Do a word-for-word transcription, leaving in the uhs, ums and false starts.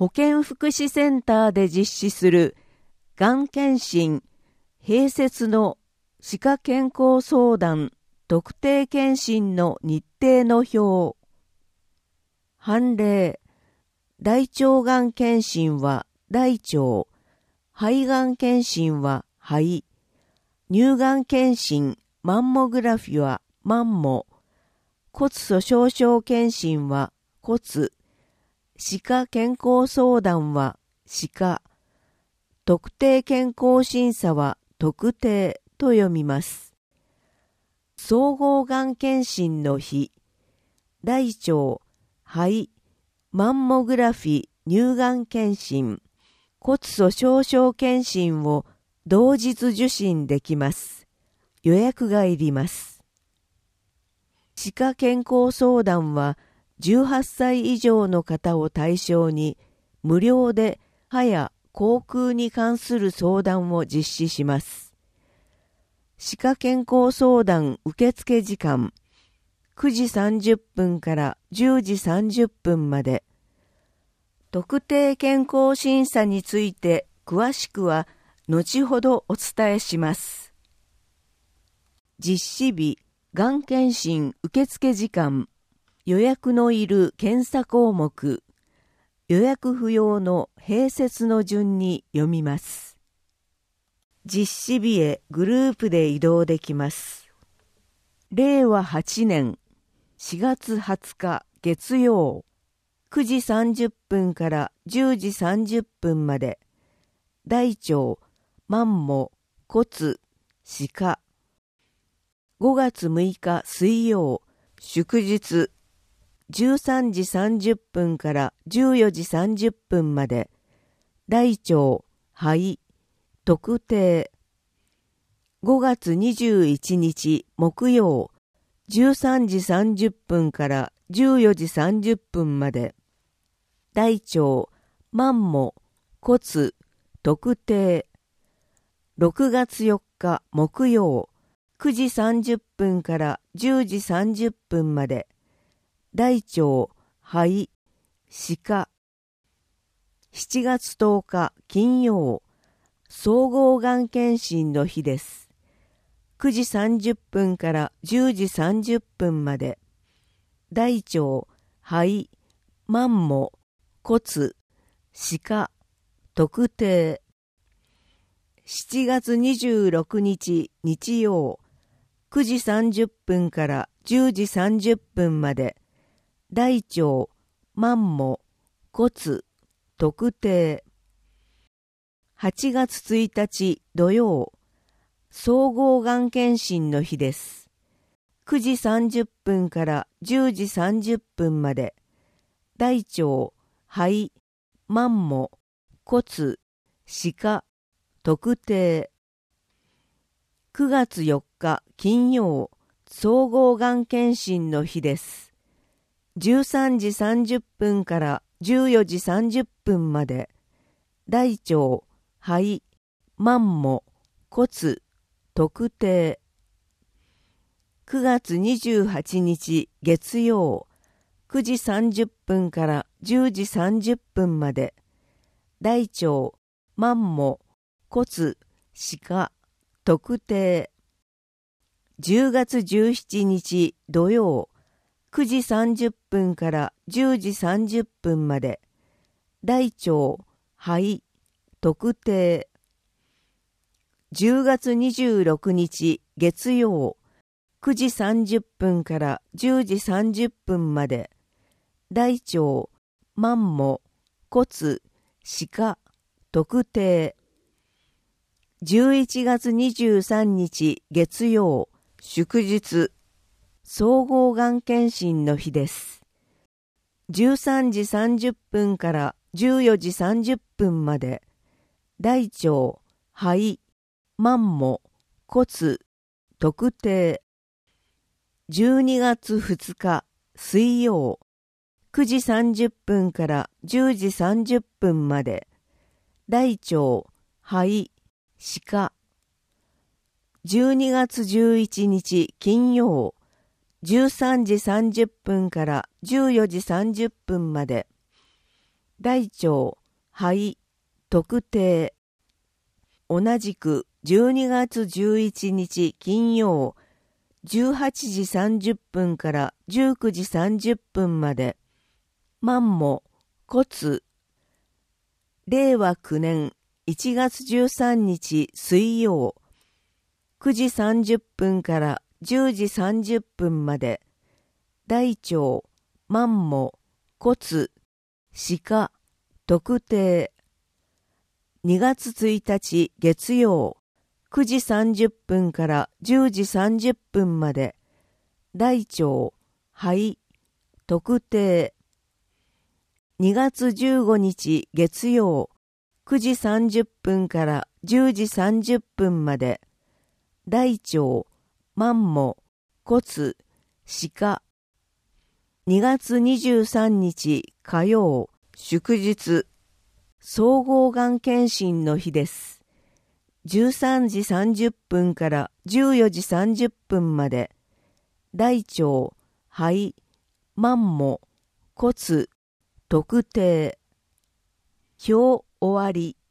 保健福祉センターで実施するがん検診、併設の歯科健康相談、特定検診の日程の表。判例、大腸がん検診は大腸、肺がん検診は肺、乳がん検診、マンモグラフィはマンモ、骨粗鬆症検診は骨、歯科健康相談は歯科、特定健康審査は特定と読みます。総合がん検診の日、大腸、肺、マンモグラフィ、乳がん検診、骨粗鬆症検診を同日受診できます。予約がいります。歯科健康相談はじゅうはっさい以上の方を対象に無料で歯や口腔に関する相談を実施します。歯科健康相談受付時間くじさんじゅっぷんからじゅうじさんじゅっぷんまで。特定健康審査について詳しくは後ほどお伝えします。実施日、がん検診受付時間、予約のいる検査項目、予約不要の併設の順に読みます。実施日へグループで移動できます。れいわはちねんしがつはつか月曜、くじさんじゅっぷんからじゅうじさんじゅっぷんまで、大腸、マンモ、骨、歯科。ごがつむいか水曜、祝日、じゅうさんじさんじゅっぷんからじゅうよじさんじゅっぷんまで、大腸、肺、特定。ごがつにじゅういちにち木曜、じゅうさんじさんじゅっぷんからじゅうよじさんじゅっぷんまで、大腸、マンモ、骨、特定。ろくがつよっか木曜、くじさんじゅっぷんからじゅうじさんじゅっぷんまで、大腸、肺、歯科。しちがつとおか金曜、総合がん検診の日です。くじさんじゅっぷんからじゅうじさんじゅっぷんまで、大腸、肺、マンモ、骨、歯科、特定。しちがつにじゅうろくにち日曜、くじさんじゅっぷんからじゅうじさんじゅっぷんまで、大腸、マンモ、骨、特定。はちがつついたち土曜、総合がん検診の日です。くじさんじゅっぷんからじゅうじさんじゅっぷんまで、大腸、肺、マンモ、骨、歯科、特定。くがつよっか金曜、総合がん検診の日です。じゅうさんじさんじゅっぷんからじゅうよじさんじゅっぷんまで、大腸、肺、マンモ、骨、特定。くがつにじゅうはちにち月曜、くじさんじゅっぷんからじゅうじさんじゅっぷんまで、大腸、マンモ、骨、歯科、特定。じゅうがつじゅうしちにち土曜、くじさんじゅっぷんからじゅうじさんじゅっぷんまで、大腸、肺、特定。じゅうがつにじゅうろくにち月曜、くじさんじゅっぷんからじゅうじさんじゅっぷんまで、大腸、マンモ、骨、歯科、特定。じゅういちがつにじゅうさんにち月曜、祝日、総合がん検診の日です。じゅうさんじさんじゅっぷんからじゅうよじさんじゅっぷんまで、大腸、肺、マンモ、骨、特定。じゅうにがつふつか水曜、くじさんじゅっぷんからじゅうじさんじゅっぷんまで、大腸、肺、歯科。じゅうにがつじゅういちにち金曜、じゅうさんじさんじゅっぷんからじゅうよじさんじゅっぷんまで、 大腸、肺、特定。同じくじゅうにがつじゅういちにち金曜、じゅうはちじさんじゅっぷんからじゅうくじさんじゅっぷんまで、マンモ、骨。れいわきゅうねんいちがつじゅうさんにち水曜、くじさんじゅっぷんからじゅうじさんじゅっぷんまで、大腸、マンモ、骨、歯科、特定。にがつついたち月曜、くじさんじゅっぷんからじゅうじさんじゅっぷんまで、大腸、肺、特定。にがつじゅうごにち月曜、くじさんじゅっぷんからじゅうじさんじゅっぷんまで、大腸、マンモ、骨、歯科。にがつにじゅうさんにち火曜、祝日、総合がん検診の日です。じゅうさんじさんじゅっぷんからじゅうよじさんじゅっぷんまで、大腸、肺、マンモ、骨、特定。表終わり。